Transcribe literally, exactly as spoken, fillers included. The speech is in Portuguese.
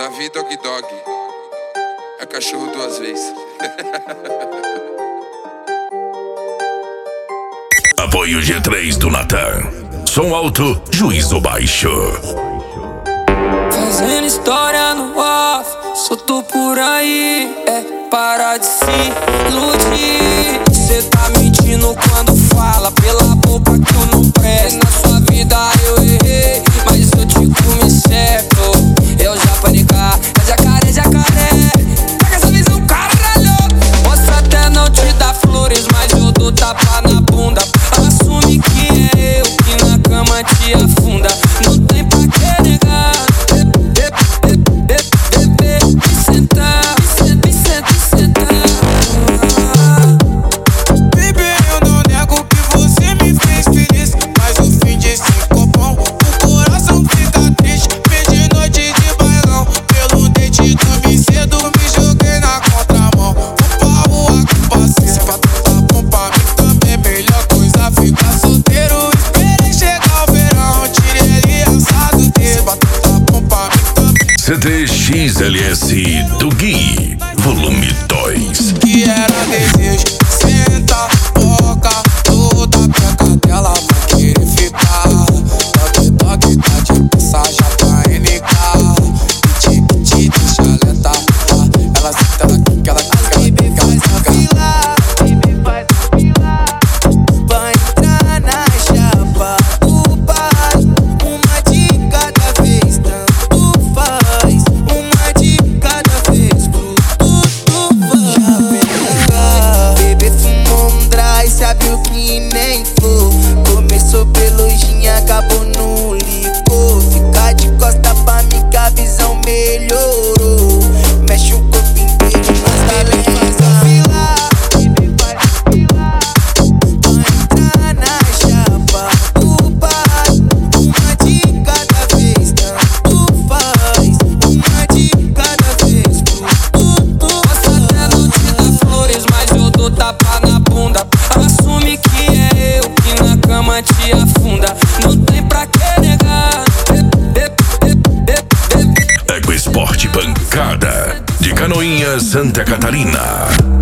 Davi Dog Dog é cachorro duas vezes. Apoio G três do Natan. Som alto, juízo baixo. Fazendo história no off, solto por aí. É parar de se iludir. Cê tá mentindo quando fala pela boca que eu não presto. Na sua vida eu errei, mas eu te comi certo. Eu já panicar, é jacaré, jacaré. Pega essa visão, caralho. Posso até não te dar flores, mas eu dou tapa na bunda. Assume que é eu que na cama te afunda. Não tem pra que negar. Me sentar, me sentar, me sentar. Baby, eu não nego que você me fez feliz, mas o fim de sincopão, o coração fica triste. Perdi noite de bailão, pelo dente dormi cedo, me joguei na contramão. Vou pra rua com parceiro, pra toda pompa, mim também melhor coisa ficar solteiro. Esperei chegar o verão, tirei ali assado dele, pra toda pompa, mim também. C D X L S do Gui, volume dois. Que era desejo, senta, toca, toda a peca dela vai querer ficar. Toque, toque, tá de passagem pra N K. Piti, piti, deixa lenta. Ela senta, ela quica, ela quica, ela quica, ela quica. Baby, faz a fila, vai entrar na chapa do pai. Uma de cada vez, tanto faz. Uma de cada vez, tudo faz. Bebê fumou um dry, sabe o que nem for. Começou pelo gin, acabou no licor. Fica de costa pra mim que a visão melhorou. Mexe o corpo inteiro, mas tá bem faz a fila. Vai entrar na chapa do pai. Uma de cada vez, tanto faz. Uma de cada vez, tudo Posso até não te dar flores, mas eu dou tapa na bunda. Assume que é eu que na cama te afunda. Não tem pra que negar. Eco Esporte Pancada, de Canoinhas, Santa Catarina.